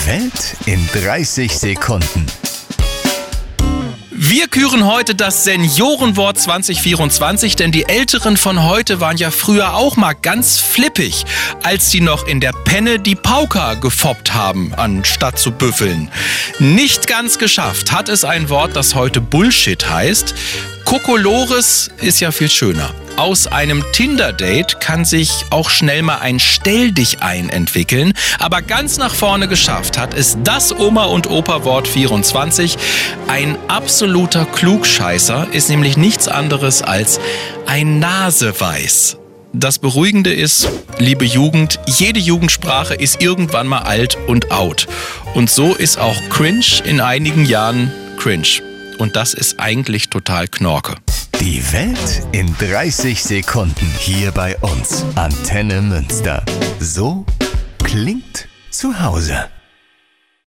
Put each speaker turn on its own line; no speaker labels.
Die Welt in 30 Sekunden.
Wir küren heute das Seniorenwort 2024, denn die Älteren von heute waren ja früher auch mal ganz flippig, als sie noch in der Penne die Pauker gefoppt haben, anstatt zu büffeln. Nicht ganz geschafft hat es ein Wort, das heute Bullshit heißt. Kokolores ist ja viel schöner. Aus einem Tinder-Date kann sich auch schnell mal ein Stell-dich-ein entwickeln. Aber ganz nach vorne geschafft hat es das Oma- und Opa-Wort 24. Ein absoluter Klugscheißer ist nämlich nichts anderes als ein Naseweiß. Das Beruhigende ist, liebe Jugend, jede Jugendsprache ist irgendwann mal alt und out. Und so ist auch cringe in einigen Jahren cringe. Und das ist eigentlich total Knorke.
Die Welt in 30 Sekunden hier bei uns. Antenne Münster. So klingt zu Hause.